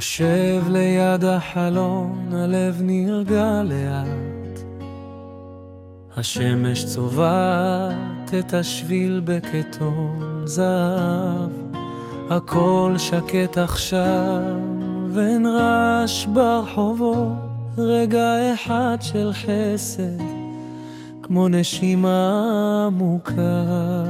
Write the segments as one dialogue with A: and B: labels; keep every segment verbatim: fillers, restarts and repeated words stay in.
A: יושב ליד החלון, הלב נרגע לאט. השמש צובעת את השביל בכתום זהב. הכל שקט עכשיו ואין רעש ברחובות. רגע אחד של חסד כמו נשימה עמוקה.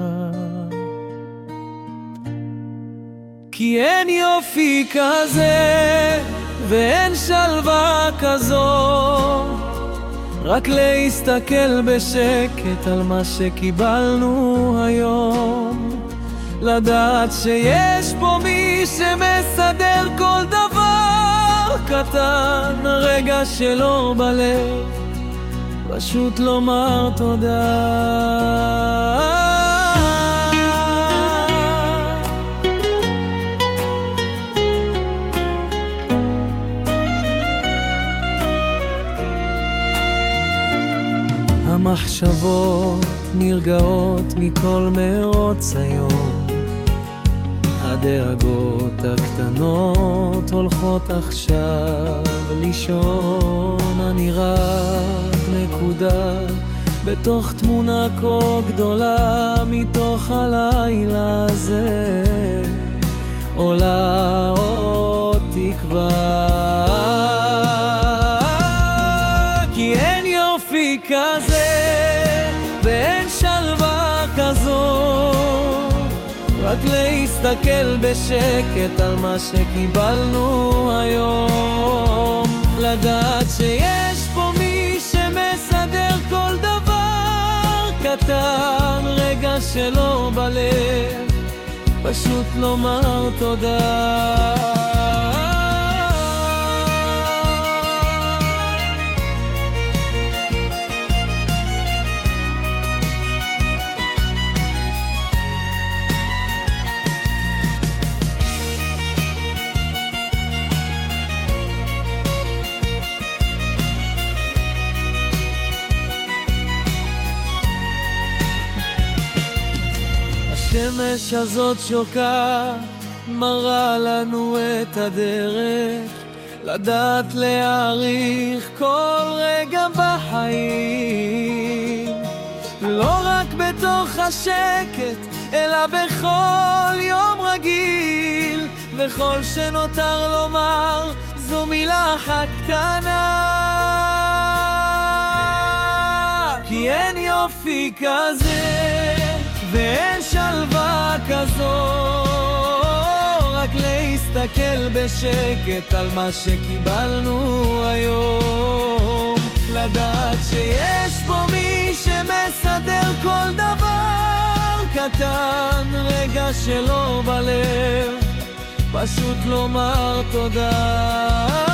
A: כי אין יופי כזה ואין שלווה כזאת, רק להסתכל בשקט על מה שקיבלנו היום. לדעת שיש פה מי שמסדר כל דבר קטן, הרגע שלו בלב, פשוט לומר תודה. המחשבות נרגעות מכל מרוץ היום. הדאגות הקטנות הולכות עכשיו לישון. אני רק נקודה בתוך תמונה כה גדולה. מתוך הלילה הזה עולה עוד תקווה. כי אין יופי כזה ואין שלווה כזאת, רק להסתכל בשקט על מה שקיבלנו היום. לדעת שיש פה מי שמסדר כל דבר קטן, רגע שלו בלב, פשוט לומר תודה. השמש הזאת שוקעת, מראה לנו את הדרך, לדעת להעריך כל רגע בחיים. לא רק בתוך השקט, אלא בכל יום רגיל. וכל שנותר לומר זו מילה אחת קטנה. כי אין יופי כזה ואין שלווה כזאת, רק להסתכל בשקט על מה שקיבלנו היום. לדעת שיש פה מי שמסדר כל דבר קטן, רגע שלו בלב, פשוט לומר תודה.